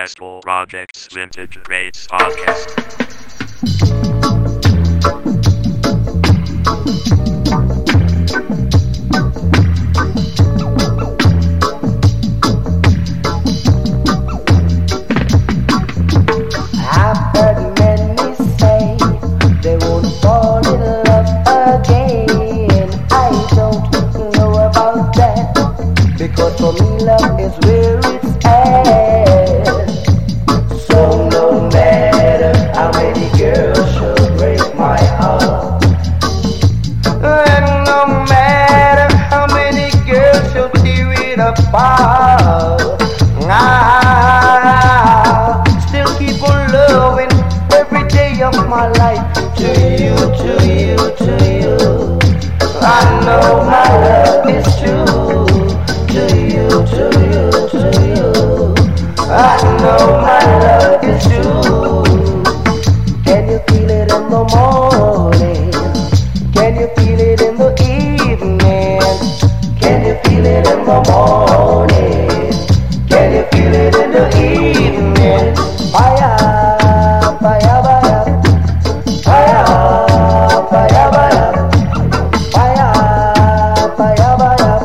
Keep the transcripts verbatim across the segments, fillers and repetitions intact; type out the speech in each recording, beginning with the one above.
Festival Projects Vintage Greats Podcast. Because for me love is where it's at. So no matter how many girls should break my heart, and no matter how many girls should tear it apart, I still keep on loving every day of my life. To you, to you, to you, I know my love is true. To you, to you, to you, I know my love is true. Can you feel it in the morning? Can you feel it in the evening? Can you feel it in the morning? Can you feel it in the evening? Fire, fire, fire, fire, fire, fire, fire, fire, fire.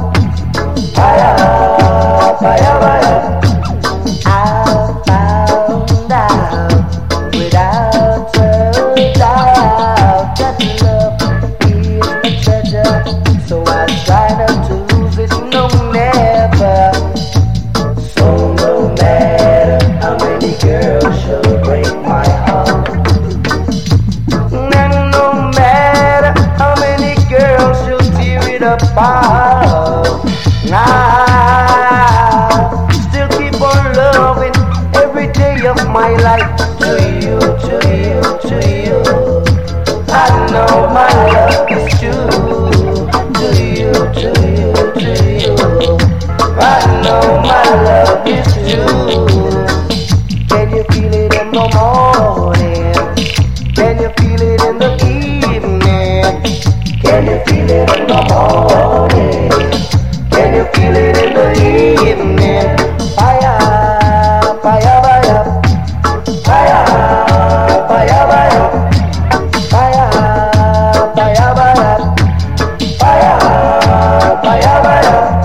Fire, fire, fire. I found out without a doubt that love is a treasure. So I try not to lose it, no never. So no matter how many girls should break my heart, and no matter how many girls should tear it apart, I still keep on loving every day of my life. To you, to you, to you, I know my love is true. To you, to you, to you, I know my love is true. Can you feel it in the morning? Can you feel it in the evening? Can you feel it in the morning? Can you feel it in the evening? Fire, fire, fire, fire, fire, fire, fire, fire, fire, fire, fire, fire.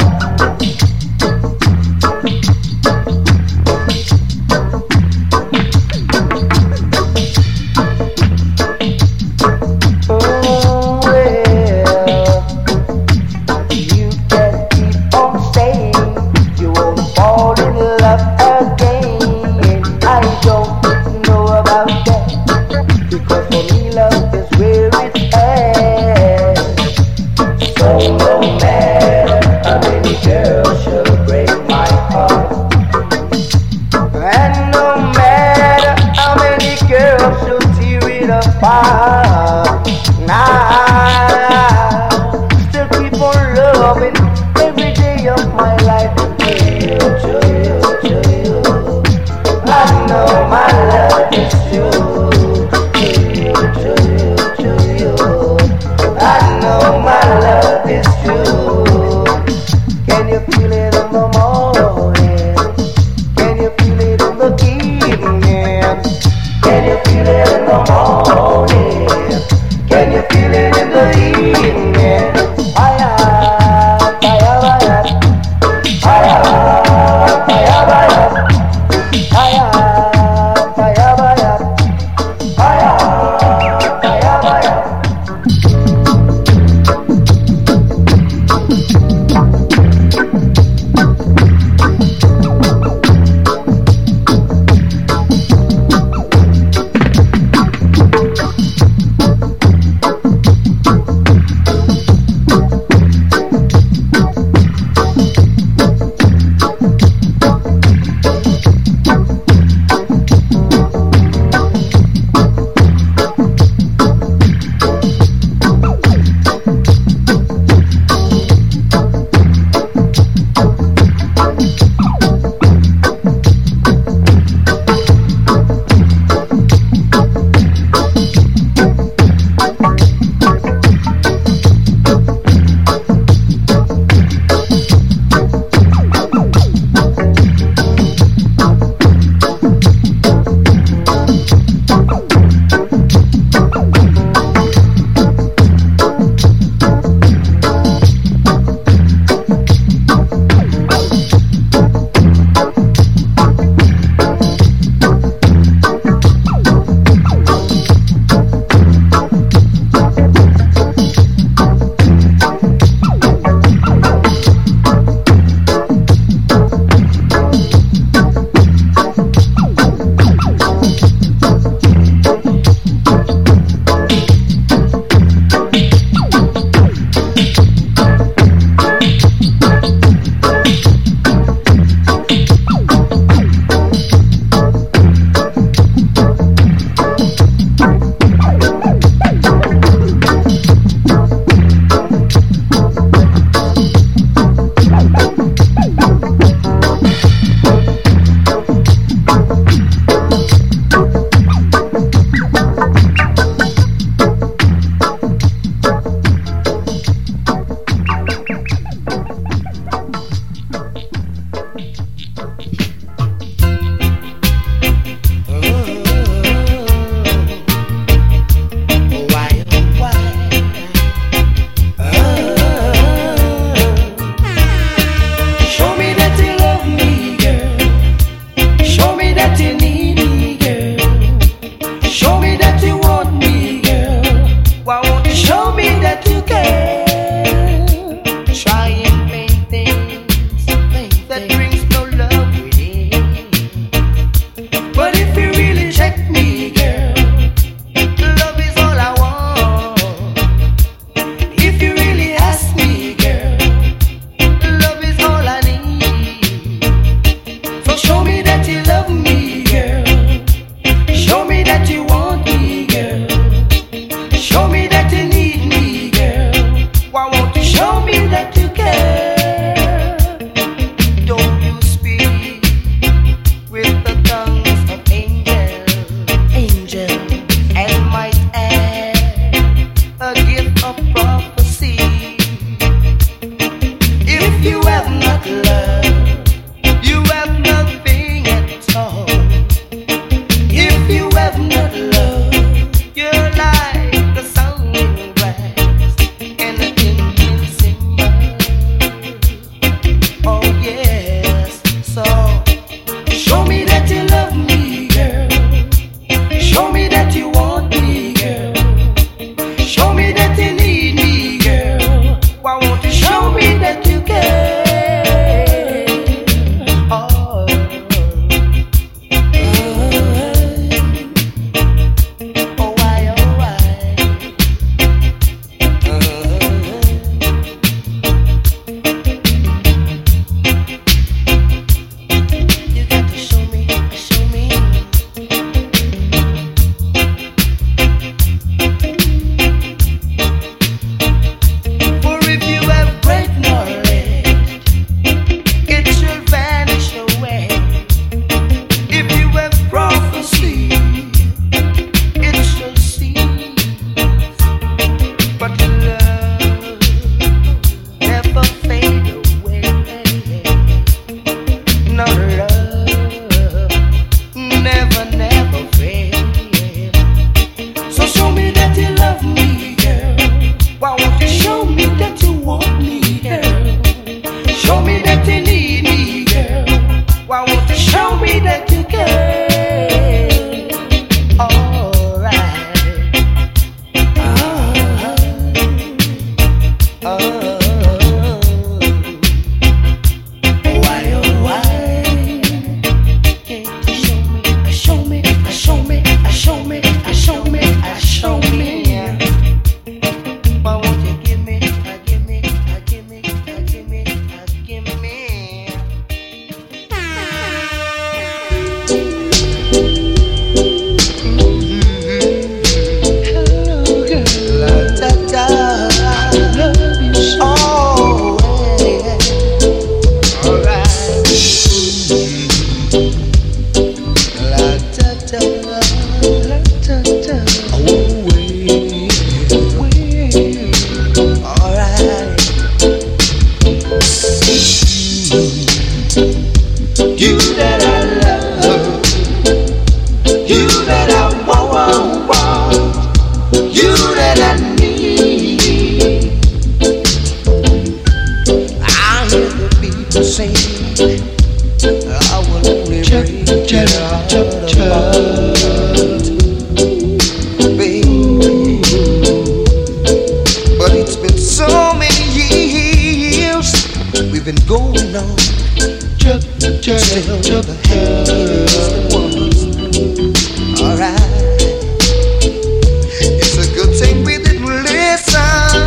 But it's been so many years we've been going on. Still the happiest ones. Alright. It's a good thing we didn't listen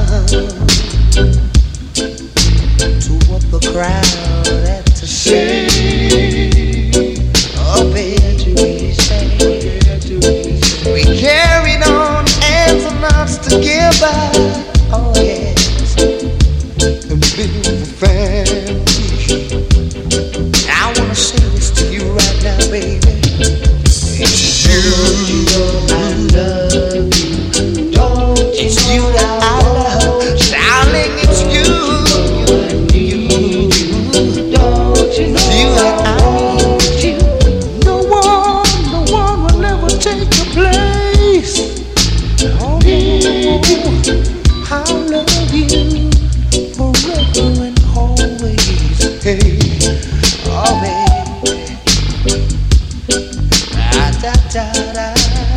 to what the crowd had to say. Oh, baby, we carried on hands and hearts together. Oh, yes. And build a family. I wanna say this to you right now, baby. It's you, I love you. Don't it's you that I love, darling. It's you, you, you. Don't you know you that I need you? No one, no one will ever take your place. Oh, I love you forever and always. Hey, oh baby, da da da da,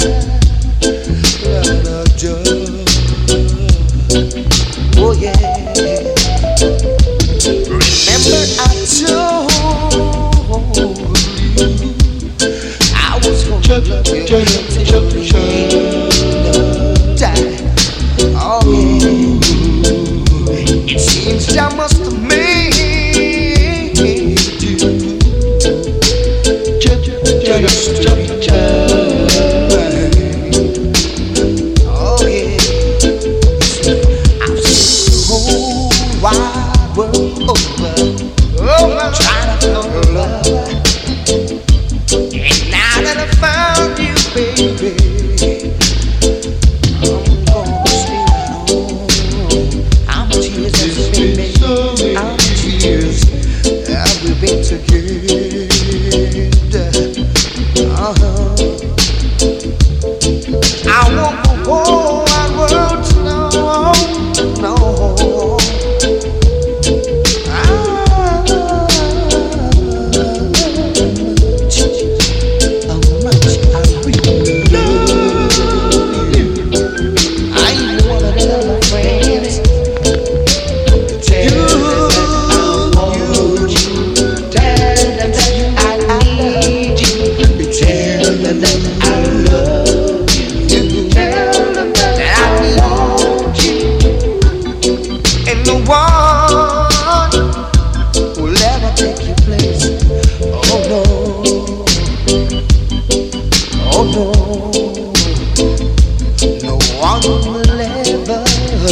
da da da. Oh yeah. Remember I told you I was gonna love you till the end of time. Oh yeah. It seems I must have made you just to be mine. Oh yeah. I've seen the whole wide world over, over trying to find love. And now that I found you, baby, I'm gonna stay right on. I'm tears that's been made. I'm tears that we've been together. Uh-huh. I want the whole wide world to know, know. How much I really love you. I even wanna tell my friends to tell them that I want you. Tell them that I need you. Tell them that I love you. Tell them that I want you. And no one will ever take your place. Oh no. Oh no. No one will ever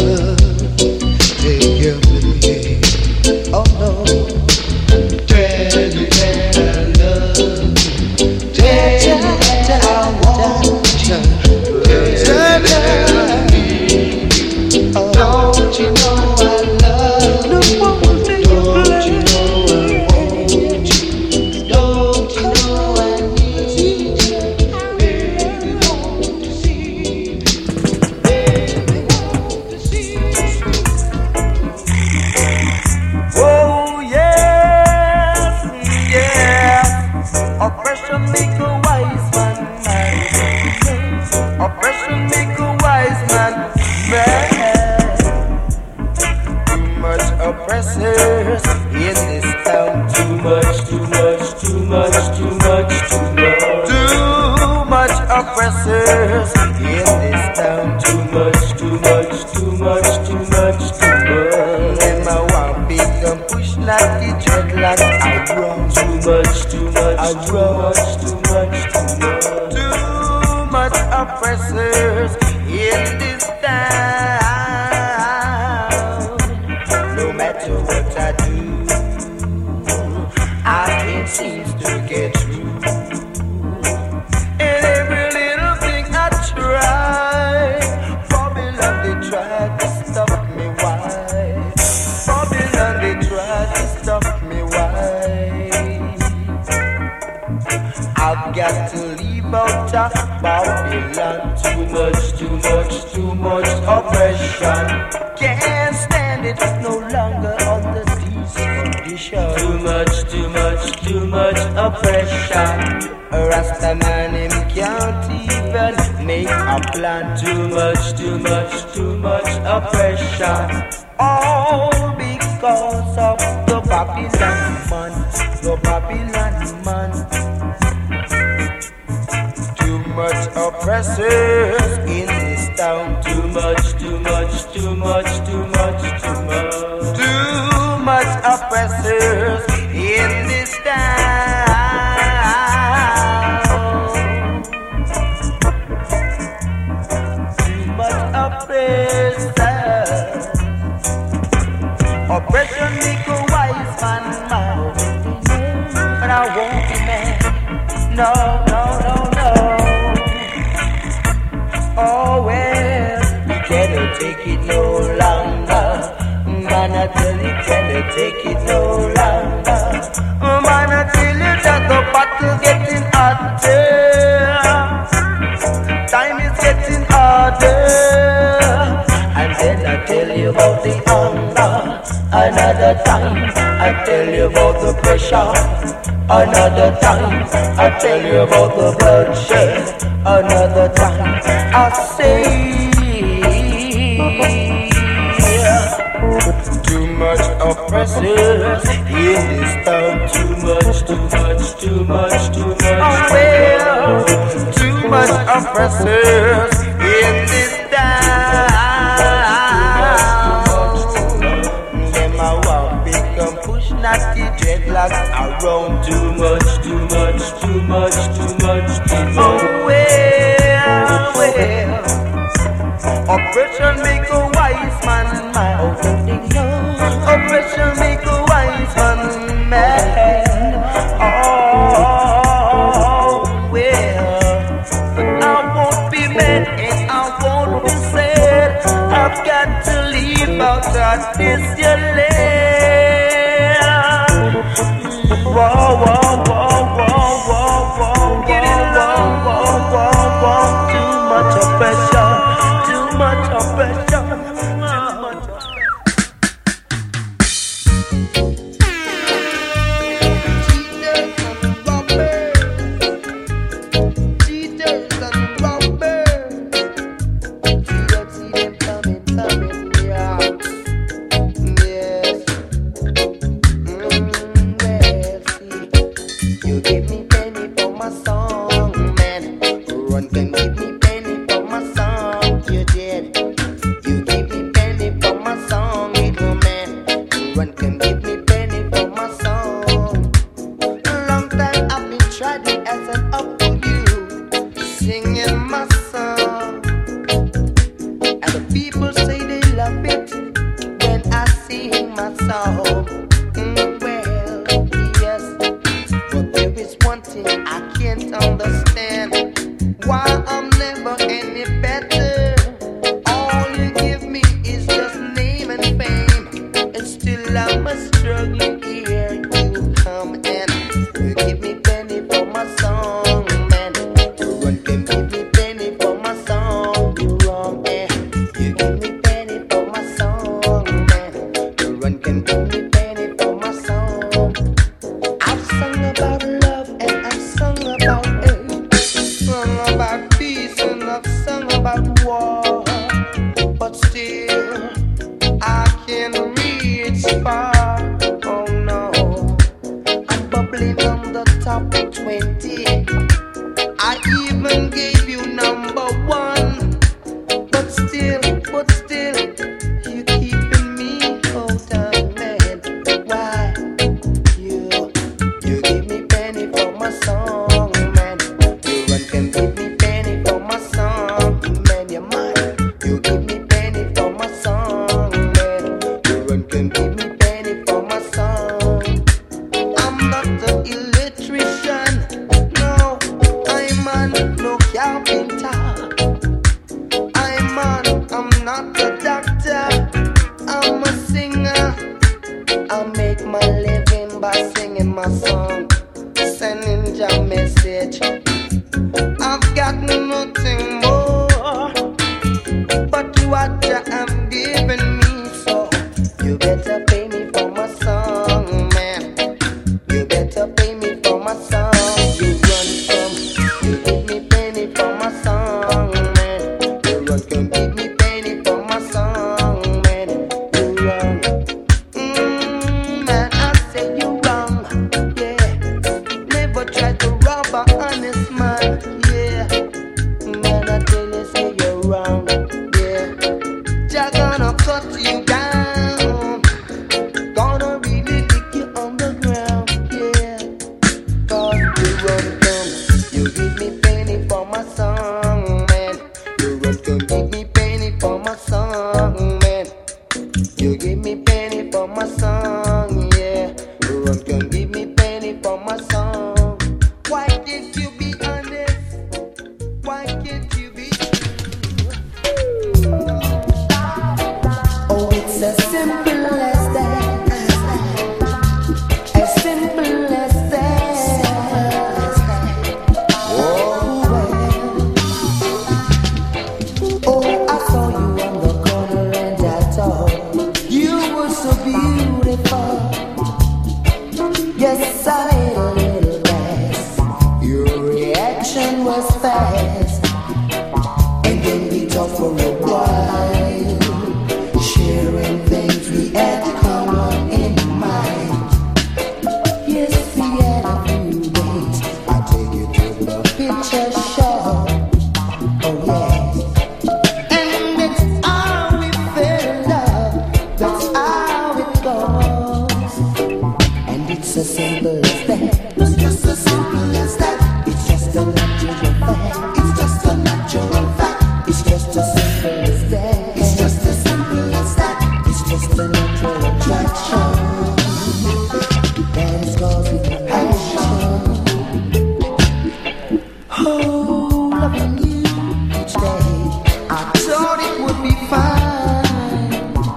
take your place. Oh no. Tell you that I love you. Tell you that I want you. Tell you that I need you. Don't you know I love you? Don't you know I want you? Don't you know I need you? Baby, want to see you. Baby, want to see you. Oh yes, yeah. Oppression make a wise man. Oppression make a wise man. Man. Too much oppressors in this town. Too much, too much, too much, too much, too much. Too much oppressors in this town. Too much, too much, too much, too much, too much. And my one big gun push like the dreadlock. I run too much, too much, I run too much, too much. Too much oppressors in this town. No matter what I do, I can't seem to get through. And every little thing I try, Babylon they try to stop me. Why? Babylon they try to stop me. Why? I've got to leave out of Babylon. Too much, too much, too much oppression. Can't stand it no longer on the peace condition. condition. Too much, too much, too much oppression. A Rasta man him can't even make a plan. Too much, too much, too much oppression. All because of the Babylon man, the Babylon man. Too much oppressors in this town. Too much, too much, too much, too much, too much. Too much oppressors in this town. Too much oppressors. Oppression make a wise man mad, but I won't be mad. No, no, no, no. Oh well, you cannot take it no longer. Man, I tell you, cannot take it no longer. Man, I tell you that the battle getting hotter. Time is getting harder. And then I tell you about the hunger. Another time, I tell you about the pressure. Another time, I tell you about the bloodshed. Another time, I say too much oppressors in this town. Too much, too much, too much, too much. Oh well, too much oppressors in this town. Them a want become push nasty dreadlocks around. Too much, too much, too much, too much, too much. Oh well, well. Oppression make a wise man mad. Oppression make a wise man mad. Oh well, but I won't be mad and I won't be sad. I've got to leave out of this your land. Whoa, whoa, whoa, whoa, whoa, whoa, get it long, whoa, whoa, whoa. Too much oppression, too much oppression, too much oppression. what you have given me, so you better pay me for my song, man. attention was fast, and then we talked for a while, sharing things we had common in mind. Yes, we had a few days. I take you to the picture show. Oh yeah, and that's how we fell in love. That's how it goes, and it's as simple as that. It's just as simple as that. It's just a natural fact. It's just a natural fact. It's just as simple as that. It's just as simple as that. It's just a natural attraction that is causing passion. Oh, loving you each day, I thought it would be fine,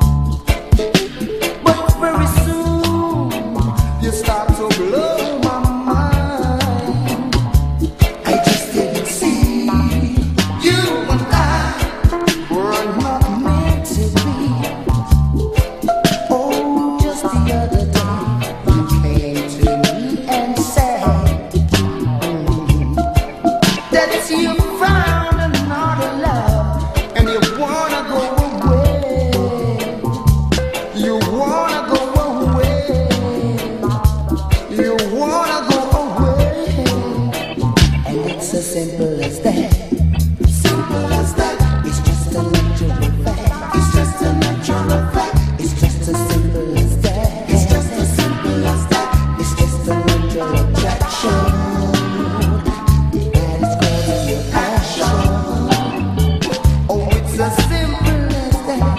but very soon you start to blow my mind. I just didn't see you and I were not meant to be. Oh, just the other day you came to me and said mm, that you found another love and you wanna go away. You wanna go away. You wanna go away. And it's as simple as that. Simple as that. It's just a natural fact. It's just a natural fact. It's just as simple as that. It's just as simple as that. It's just a natural attraction that is causing your passion. Oh, it's as simple as that.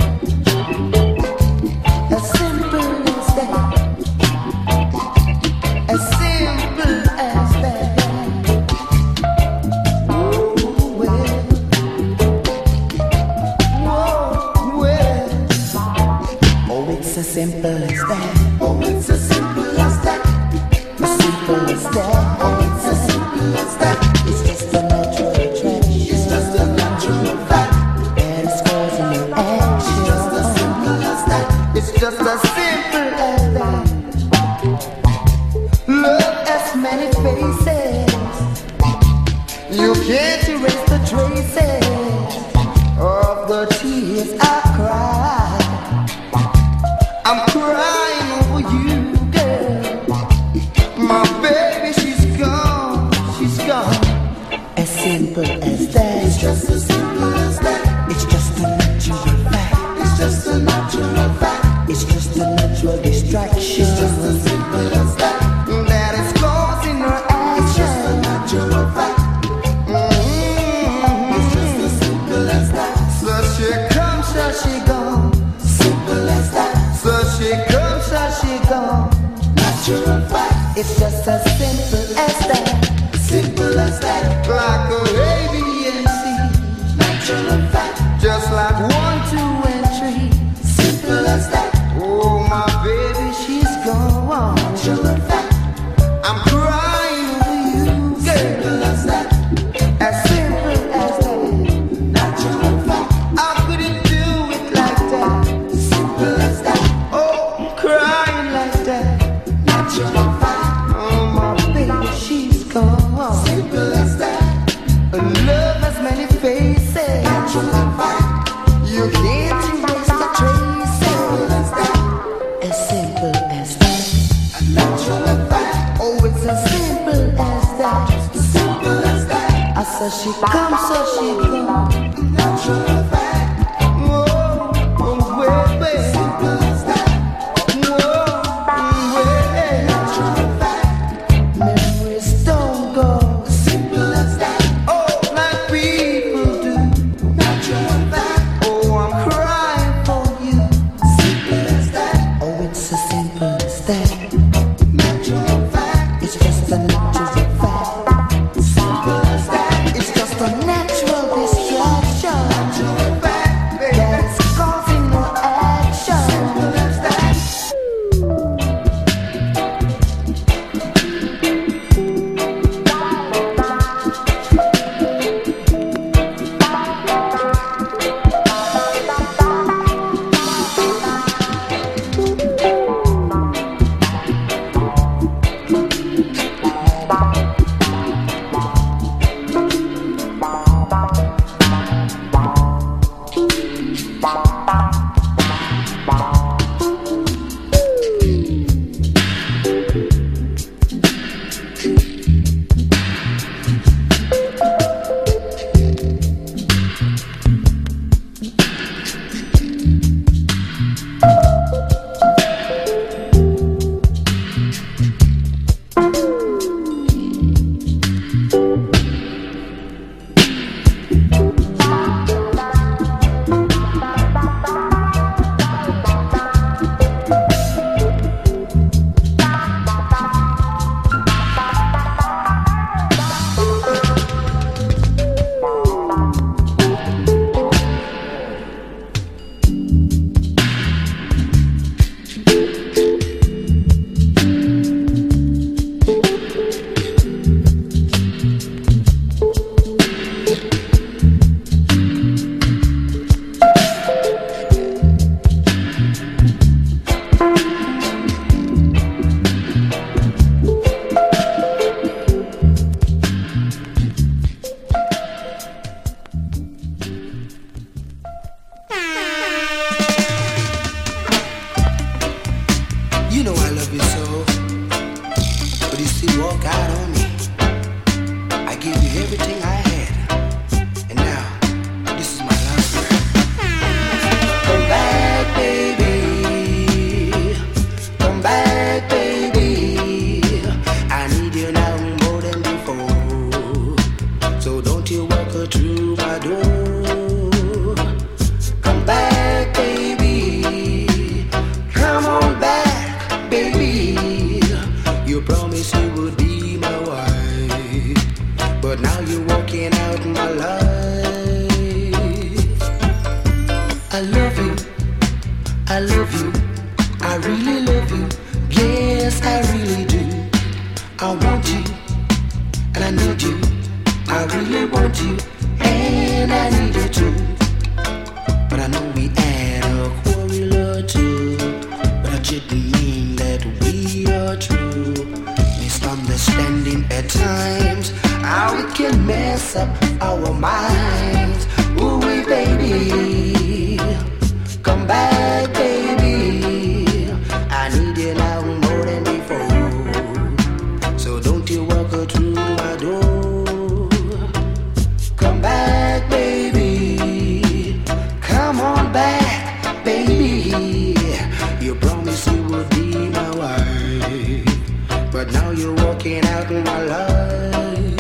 As simple as that. As simple as that. Ooh, well. Whoa, well. Oh, it's as simple as that. Oh, it's as simple as that. As simple as that. Oh, it's as simple as that. It's just a natural attraction. It's just a natural fact that is causing your action. It's just as simple as that. It's just as simple as that. Love has many faces. You can't erase the traces of the tears I cried. I'm crying over you, girl. My baby, she's gone, she's gone. As simple as that. It's just as simple as that. It's just a natural fact. It's just a natural fact. It's just a natural distraction. It's just as simple as that. That is causing her action. It's just a natural fact. Mm-hmm. It's just as simple as that. So she comes, so she gone. Simple as that. So she comes, so she gone. Natural fact. It's just as simple as that. Simple as that. Like a A, B, and C. Natural fact. Just like one, two, and three. Simple as that. Oh, my baby, she's gone. Natural fact. I'm crying over you, girl. Simple as that. As simple as that. Natural fact. I couldn't do it like that. Simple as that. Oh, crying like that. Natural fact. Oh, my baby, she's gone. Simple as that. Love has many faces. Natural fact. You can't erase the traces. Simple as that. As simple as that. A natural fact. Oh, it's as simple as that. Simple as that. I said she comes, so she goes. Natural fact. Whoa, oh, way, way. Simple as that. Whoa, way. Natural fact. Memories don't go. Simple as that. Oh, like people do. Natural fact. Oh, I'm crying for you. Simple as that. Oh, it's as simple as that. Natural fact. It's just a natural fact. Simple as that. It's just a natural distraction. Natural fact. So don't you walk her through my door. Come back, baby. Come on back, baby. You promised you would be my wife, but now you're walking out my life. I love you, I love you, I really love you. Yes, I really do. I want you, and I need you. I really want you, and I need you too. But I know we had a quarrel or two, but I didn't mean that we are true. Misunderstanding at times, how it can mess up our minds. Ooh, baby, come back, baby. I need you now more than before. So don't you walk her through my door. Come back, baby. Come on back, baby. You promised you would be my wife, but now you're walking out in my life.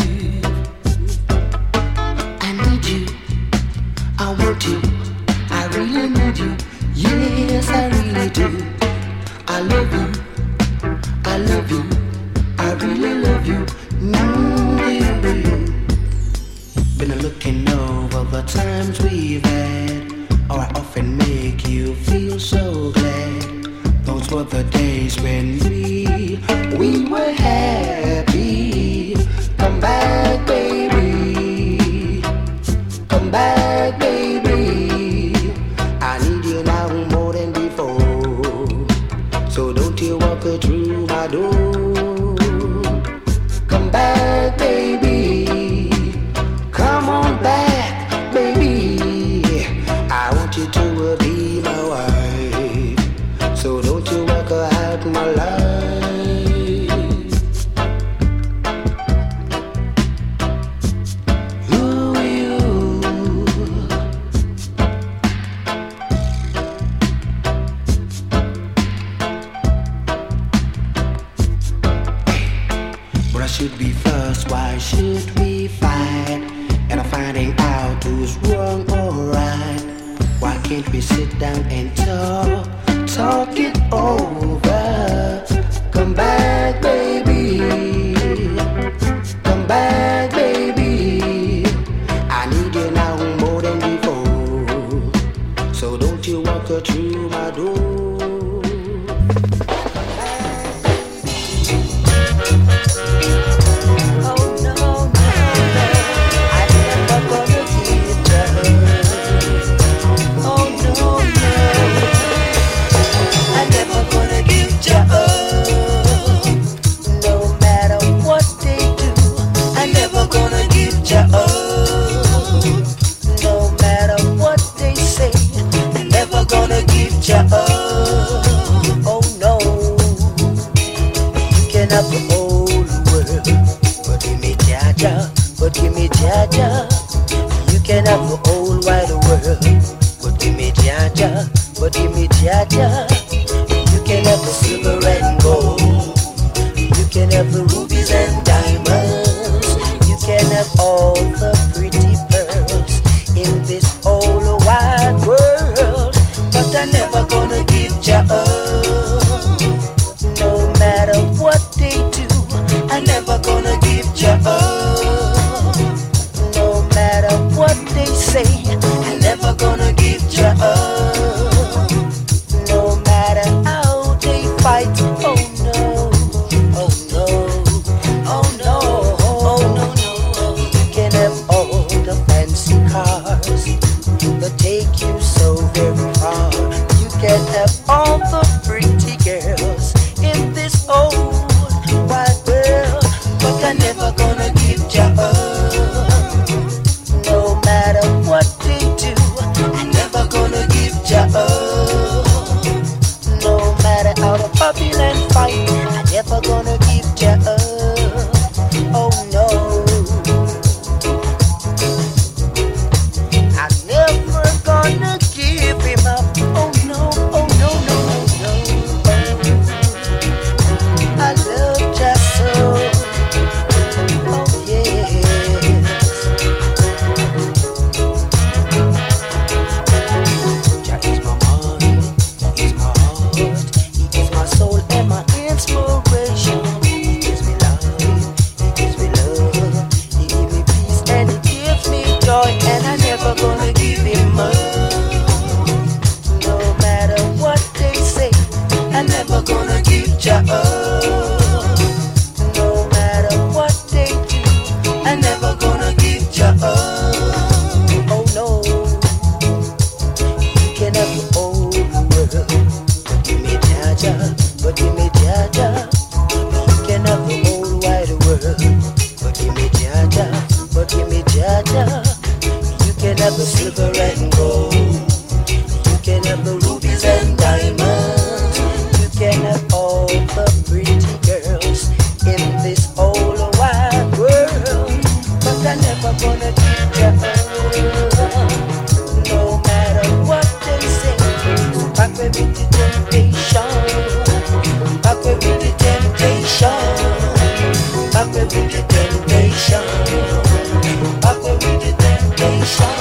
I need you, I want you, I really need you. Yes, I really do. I love you, I love you, I really love you. Mm-hmm. Been looking over the times we've had. Oh, I often make you feel so glad. Those were the days when we, we were happy. Come back, baby. Come back, baby. I need you now more than before. So don't you walk her through my door. Come back, baby. Come on back, baby. I want you to be my wife. So don't you walk her out my life. Ooh, you. But I should be first, why should we fight? And I'm finding out who's wrong or right. Why can't we sit down and talk, talk it over? Come back, baby. Come back, baby. I need you now more than before. So don't you walk her through my door. Up the whole world, but give me Jaja, but give me Jaja. You can have the whole wide world, but give me Jaja, but give me Jaja. You can have the silver and gold, you can have the rubies and diamonds, you can have all the pretty pearls in this whole wide world, but I'm never gonna give ya up. No matter what they do, I'm never gonna give ya up. No matter what they say, I'm never gonna give ya up. No matter how they fight, oh no, oh no, oh no, oh no, no. You can have all the fancy cars that take you so very far. You can have all the pretty girls in this old wide world, but I'm never gonna give ya up. No matter what they Jah. No matter what they do, I'm never gonna give Jah up. Oh no, you can have the whole world, but give me Jah Jah, but give me Jah Jah. You can have the whole wide world, but give me Jah Jah, but give me Jah Jah. You can have the silver and gold, you can have the rubies and diamonds, you can have all the pretty girls in this whole wide world, but I'm never gonna give Jah up. No matter what they say, so back with the temptation, back with the temptation, back with the temptation, back with the temptation.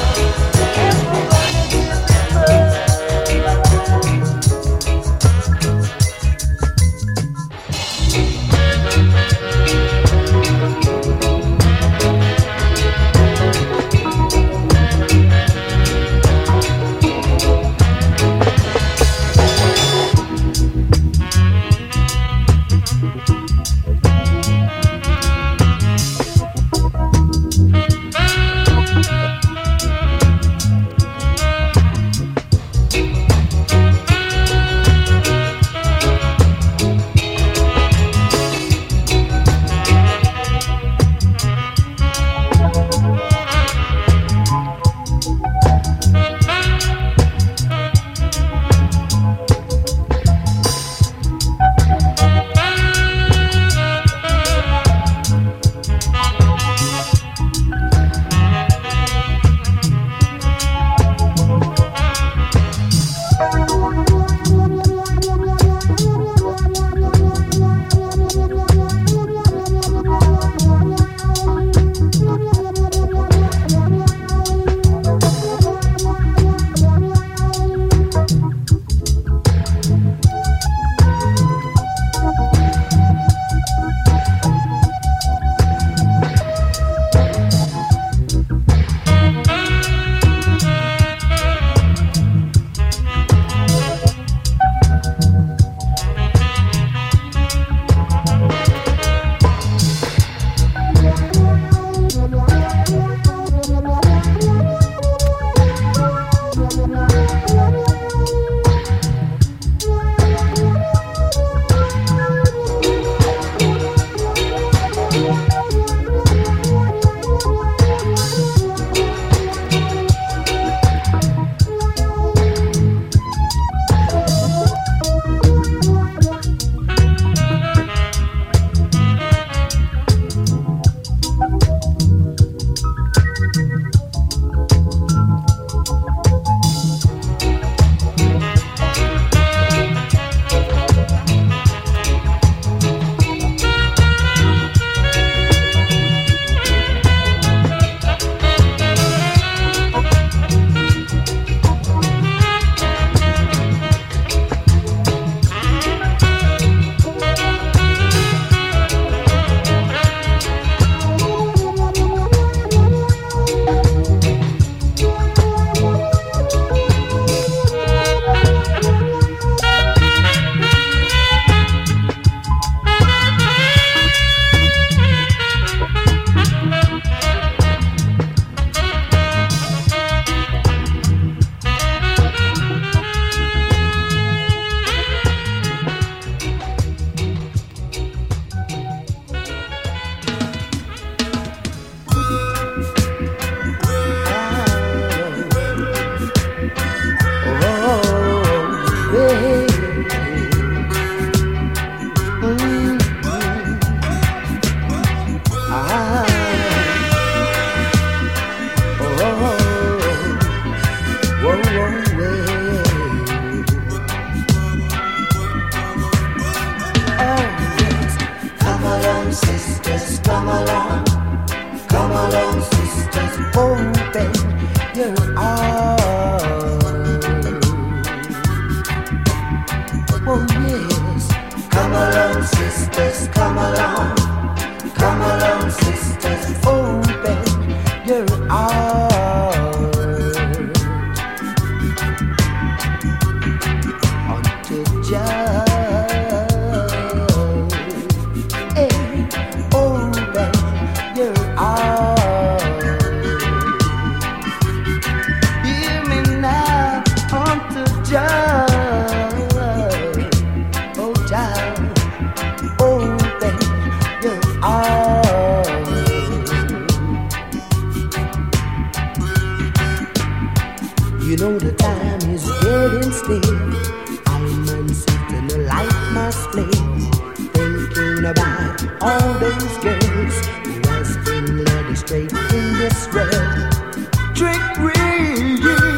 you know the time is getting still. I'm uncertain, a life must play, thinking about all those girls who has been led astray in this world. Trickery,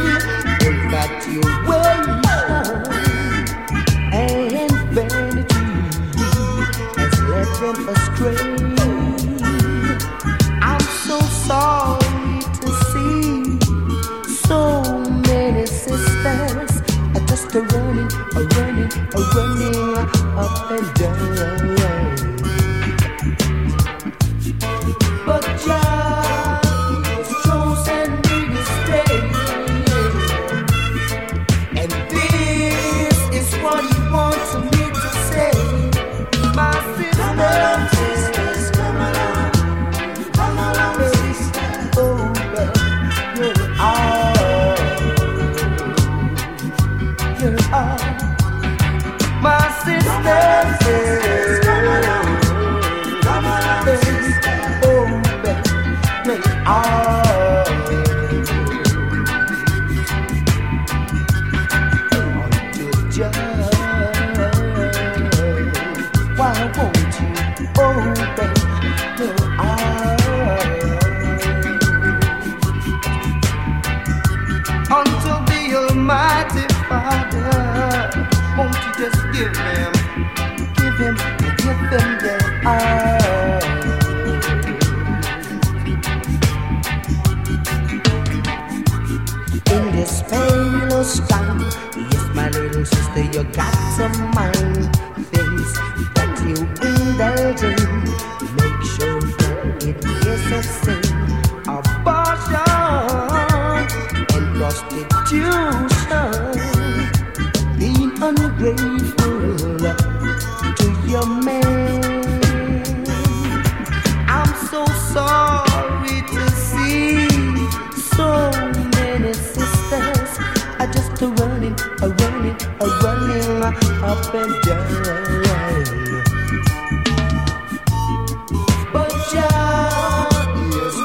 infatuation, and vanity has led them astray. I'm so sorry to see so many sisters are just a running, a running, a running up and down. But Jah has chosen me to stay, and this is what He wants me to say. My sisters, come along, come along, sisters, over your arms, your arms. My sisters, come along, come along, sisters, over your arms. Until just, why won't you open your arms? Until the Almighty Father, won't you just give them, give him, give them their arms? In this perilous time, yes, my little sister, you got to mind things that you indulge in. Make sure that it is a sin. Abortion and prostitution, being ungrateful to your man. I'm so sorry to see so many sisters are just a running, a running, a running up and down. But Jah is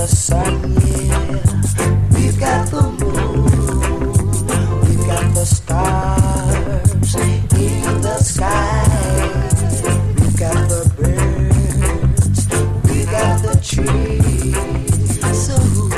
the sun, yeah. We've got the moon. We've got the stars in the sky. We've got the birds. We've got the trees. So,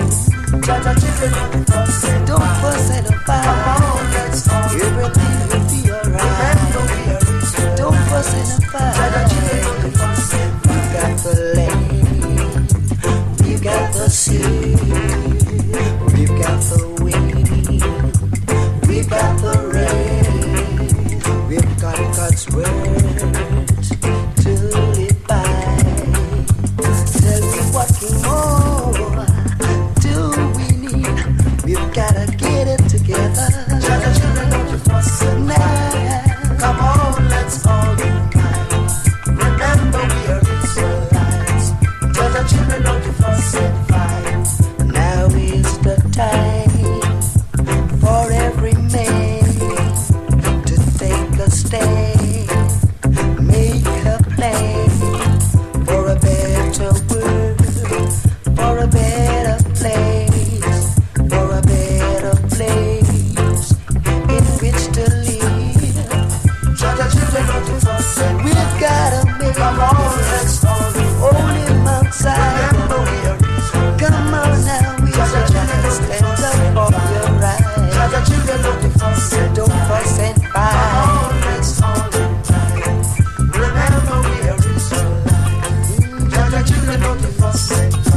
don't fuss and fight. Everything will be alright. Don't fuss and fight. We've got the land. We've got the sea. We've got the wind. We've got the rain. We've got God's word to live by. Tell me what more do we need? We've gotta get it together. Now, come on, let's all unite. Remember we are Israelites. Tell the children not to fuss and fight. Now is the time for every man to take a stand, make a plan for a better world, for a better place, for a better place in which to live. Tell the children not to fuss and we've gotta make come on, let's all hold him outside. Remember we are Israel. Come on now, we are stand up for your right. Tell the children not to fuss and don't fuss and fight. Come on, let's all unite. Remember we are Israel. Tell the children not to fuss and fight.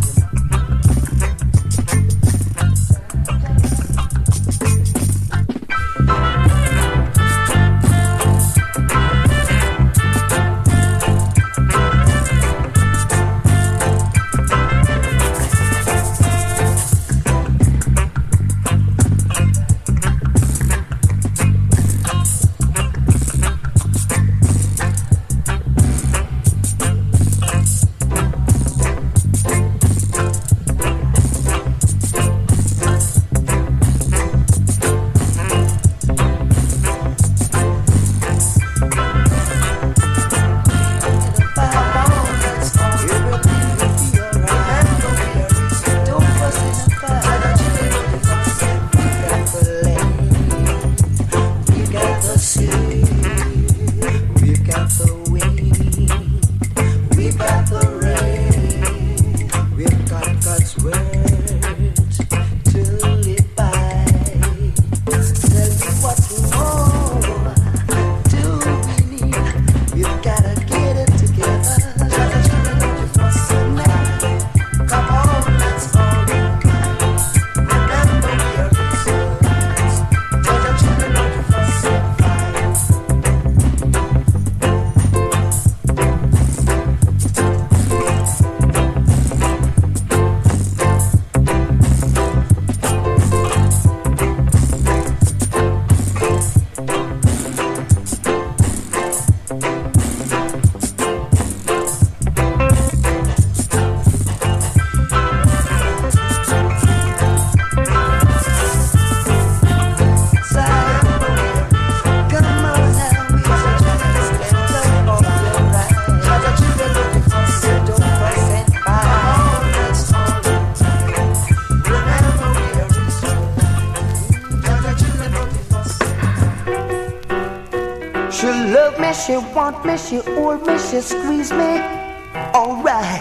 She love me, she want me, she hold me, she squeeze me. All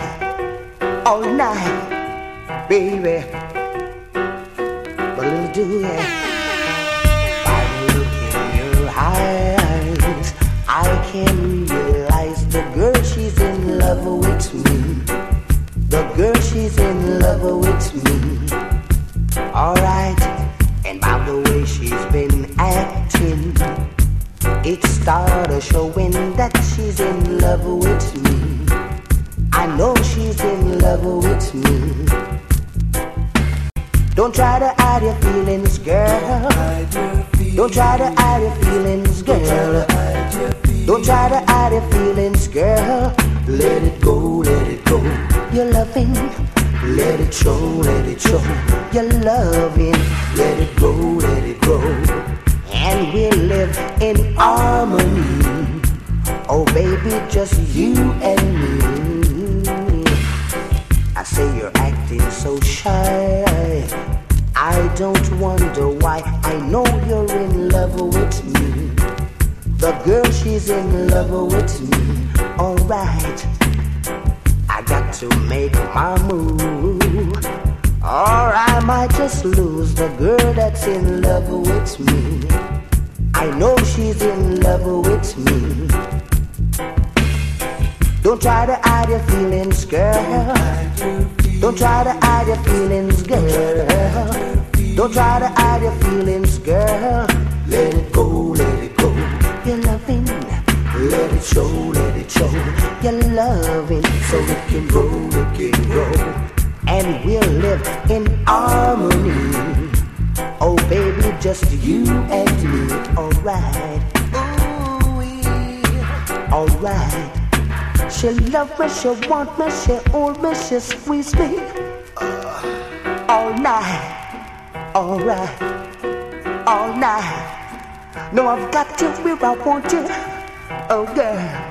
right, all night, baby. But little do ya, by the look in your eyes, I can realize the girl she's in love with me. The girl she's in love with me. All right, and by the way she's been acting, it started showing that she's in love with me. I know she's in love with me. Don't try to hide your feelings, girl. Don't try to hide your feelings, girl. Don't try to hide your feelings, girl. Let it go, let it go. You're loving, let it show, let it show. You're loving, let it go, let it go. And we'll live in harmony. Oh baby, just you and me. I say you're acting acting so shy. I don't wonder why. I know you're in love with me. The girl, she's in love with me. Alright, I got to make my move, or I might just lose the girl that's in love with me. I know she's in love with me. Don't try to hide your feelings, girl. Don't try to hide your feelings, girl. Don't try to hide your feelings, girl. Let it go, let it go. You're loving, let it show, let it show. You're loving, so it can grow, it can grow. And we'll live in harmony. Oh baby, just you and me. Alright, alright. She love me, she want me, she hold me, she squeeze me. All night, alright, all night. No, I've got you where I want you, oh girl.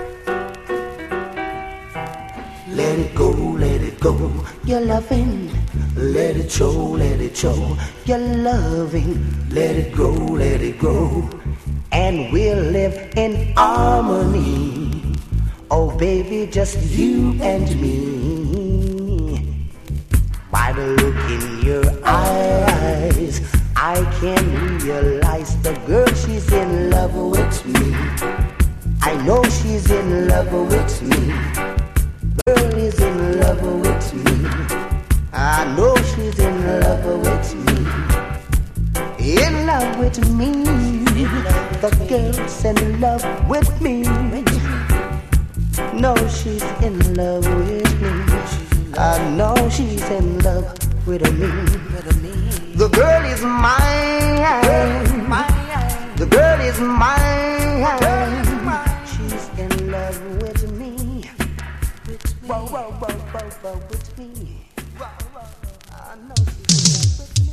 Let it go, let it go. You're loving, let it show, let it show. You're loving, let it grow, let it grow. And we'll live in harmony. Oh baby, just you and me. By the look in your eyes, I can realize the girl, she's in love with me. I know she's in love with me. Girl is in love with me. I know she's in love with me. In love with me. The girl's in love with me. No, she's in love with me. I know she's in love with me. The girl is mine. The girl is mine. She's in love with me. Whoa, whoa, whoa, whoa, whoa, with me. I know she's in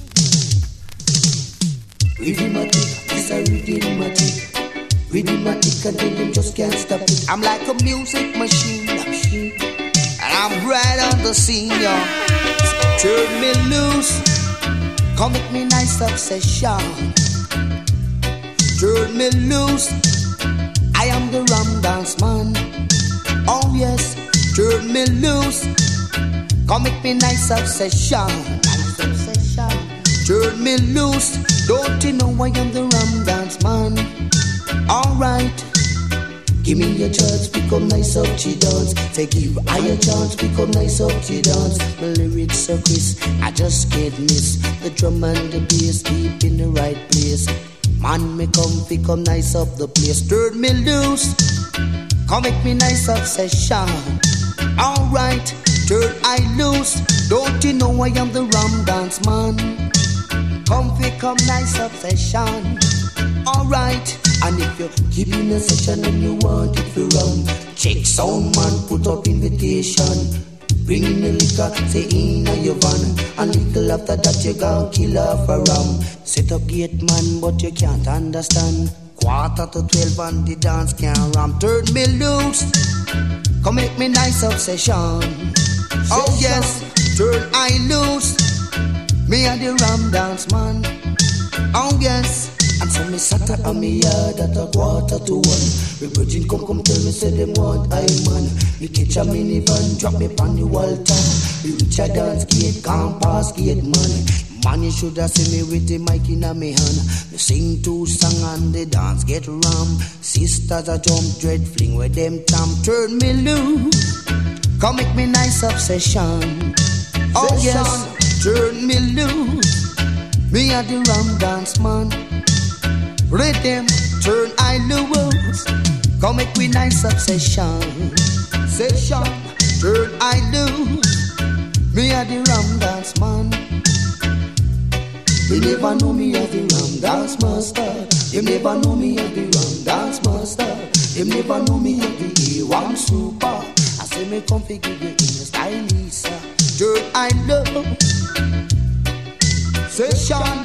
love with me. Rhythmatic, it's a rhythmatic. Rhythmatic and rhythm just can't stop it. I'm like a music machine, and I'm right on the scene, y'all. Turn me loose, come make me nice obsession. Turn me loose, I am the rum dance man. Oh yes, turn me loose, come make me nice obsession. Nice obsession. Turn me loose, don't you know I am the rum dance man? Alright, give me your chance, become nice up to dance. Take you higher chance, become nice up to dance. My lyrics are crisp, I just can't miss. The drum and the bass keep in the right place. Man, me come, become nice up the place. Turn me loose, come make me nice obsession. Alright, turn I loose, don't you know I am the rum dance man? Come, become nice obsession. Alright, and if you're keeping a session and you want it for rum, check sound man, put up invitation. Bring in the liquor, say in a your van. And little after that you gon' kill off a rum. Set up gate man, but you can't understand. Quarter to twelve and the dance can't ram. Turn me loose, come make me nice obsession. Oh yes, turn I loose, me and the rum dance man. Oh yes. And so me sat up on me yard at a quarter to one. Me virgin come come tell me say them want I man. Me catch a minivan, drop me pon the Walter. Me reach a dance gate, can't pass gate man. Man you shoulda see me with the mic in a me hand. Me sing two song and the dance get ram. Sisters a jump dread fling with them tam. Turn me loose, come make me nice obsession. Oh yes, turn me loose, me a the ram dance man. Rhythm, turn I loose, come make me nice obsession. Session, turn I loose, me a the ram dance man. You never know me as the ram dance master. You never know me as the ram dance master. You never know me as the A one super. I say me come figure you in the style, Lisa. Turn I loose, session.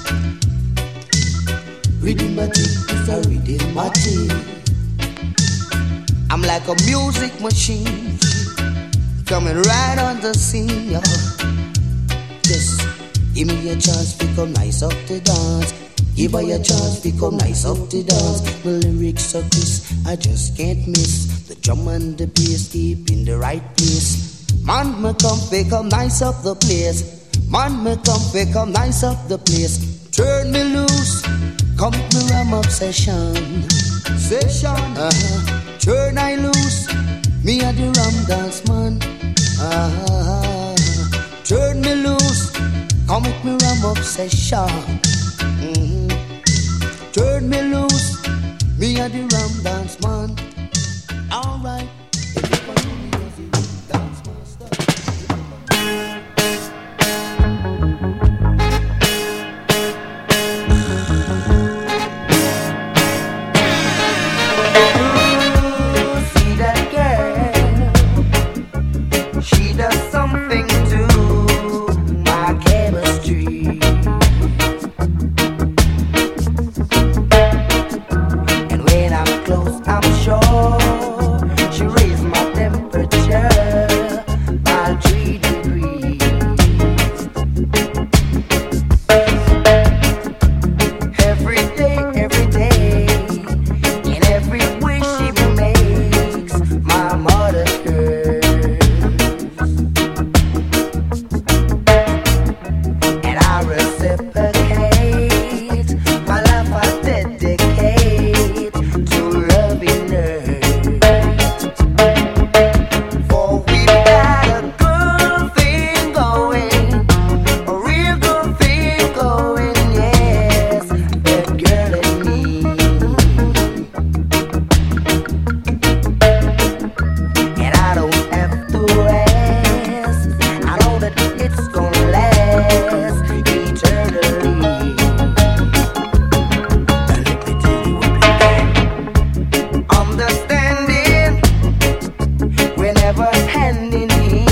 Rhythmatic is a rhythmatic. I'm like a music machine. coming right on the scene, yo. Just give me a chance, become nice up to dance. Give her a chance, become nice up to dance. The lyrics are crisp, I just can't miss. The drum and the bass keep in the right place. Man, me come, become nice up the place. Man, me come, become nice up the place. Turn me loose, come with me ram obsession. Session, uh-huh. Turn I loose, me a the ram dance man. Uh-huh. Turn me loose, come with me ram obsession. Mm-hmm. Turn me loose, me a the ram dance man. Alright, everybody knows the dance master. See that girl, she does something to my chemistry. And when I'm close, I'm sure she raised my temperature by three degrees. Every day, every day, in every wish she makes, my mother curse. And I reciprocate my life, I dedicate to loving her. For we've got a good thing going, a real good thing going, yes, that girl and me. And I don't have to ask, I know that it's gonna last eternally. And let me tell you what we got. Understanding, we're never hand in hand.